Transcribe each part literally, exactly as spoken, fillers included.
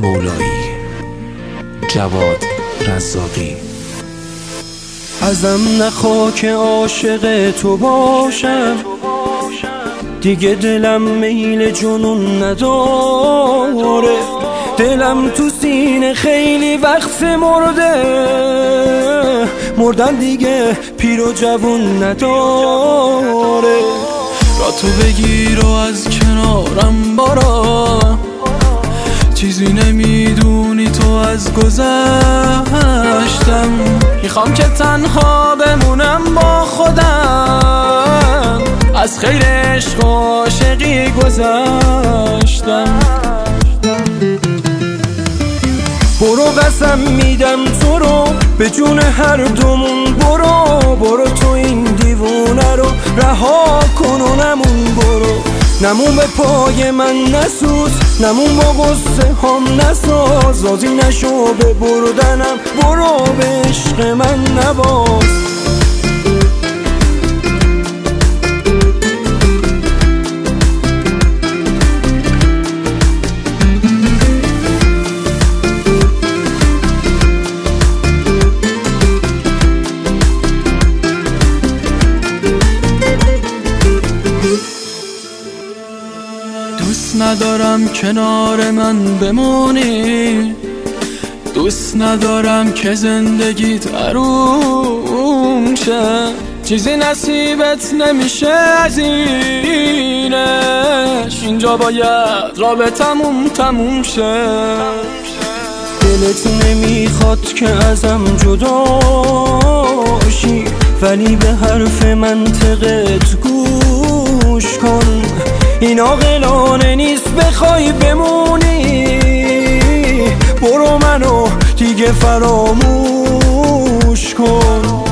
مولایی، جواد رزاقی. ازم نخوا که عاشق تو باشم، دیگه دلم میل جنون نداره. دلم تو سینه خیلی وقت مرده، مردن دیگه پیر و جوون نداره. را تو بگیر و از کنارم برو، چیزی نمیدونی تو از گذشتم. میخوام که تنها بمونم با خودم، از خیر عشق و عاشقی گذشتم. برو قسم میدم تو رو به جون هر دومون، برو برو تو این دیوونه رو رها کن و نمون. برو نمون به پای من نسوز، نمون با غصه هم نساز. راضی نشو به بردنم، برو به عشق من نباز. دوست ندارم کنار من بمونی، دوست ندارم که زندگیت آروم شه. چیزی نصیبت نمیشه از اینش، اینجا باید رابطمون تموم شه. دلت نمیخواد که ازم جداشی، ولی به حرف منطقت گوش کن. این عاقلانه نیست بخوای بمونی، برو منو دیگه فراموش کن.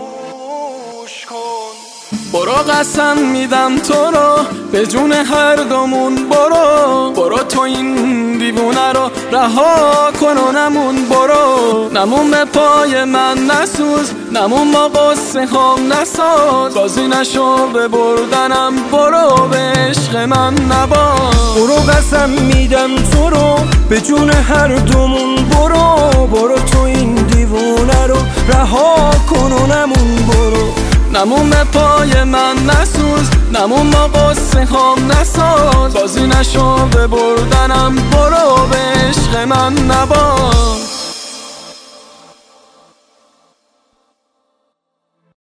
برو قسم میدم تو رو به جون هر دومون، برو برو تو این دیوونه رو رها کن و نمون. برو نمون به پای من نسوز، نمون با قصه هم نساز. راضی نشو به بردنم، برو به عشق من نباز. برو قسم میدم تو رو به جون هر دومون، برو برو تو این دیوونه رو رها کن و نمون. برو نمون به پای من نسوز، نمون با قصه هم نساز. راضی نشو به بردنم، برو به عشق من نباز.